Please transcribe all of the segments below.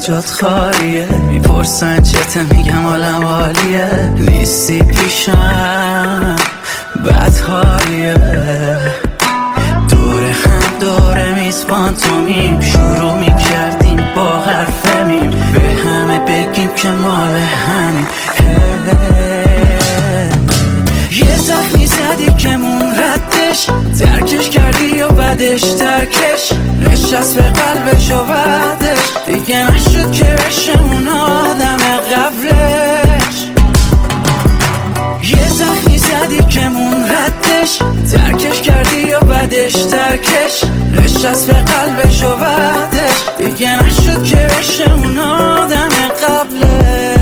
جات خالیه. میپرسن چته میگم حالم عالیه. نیستی پیشم بد حالیه. دور هم دور میز پانتومیم شروع میکردیم با حرف میم. به همه بگیم که مال همین. یه زخمی زدی که مون ردش، ترکش کردی یا بدش ترکش، نشست به قلبش و بعدش دیگه نشد که بشه اون آدم قبلش. یه زخمی زدی که مون ردش، ترکش کردی یا بدش ترکش، نشست به قلبش و بعدش دیگه نشد که بشه اون آدم قبلش.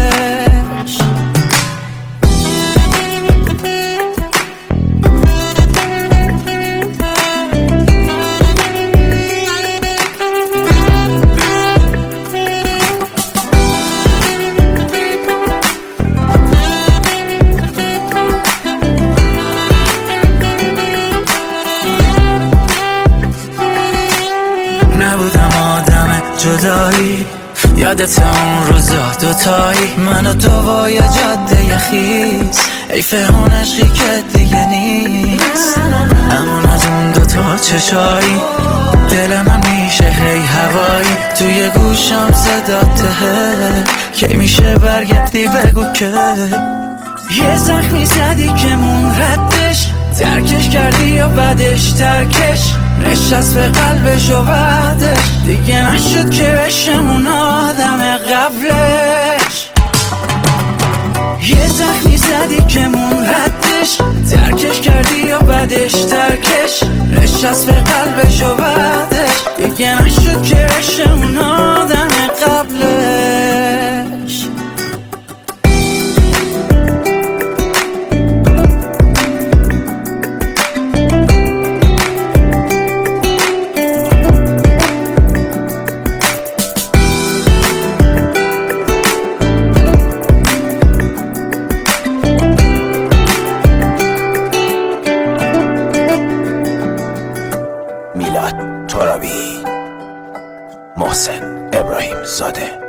نبودم آدم جدایی، یادت اون روزا دوتایی، من و تو با یه جاده خیز، حیف اون عشقی که دیگه نیست. همون از اون دوتا چشایی، دل من میشه هی هوایی، توی گوشم صداته که میشه برگردی بگو که. یه زخمی زدی که مون ردش، ترکش کردی یا بدش ترکش، نشست به قلبش و بعدش دیگه نشد که بشه اون آدم قبلش. یه زخمی زدی که مون ردش، ترکش کردی یا بدش ترکش، نشست به قلبش و بعدش دیگه نشد که بشه اون آدم قبلش. میلاد ترابی، محسن ابراهیم زاده.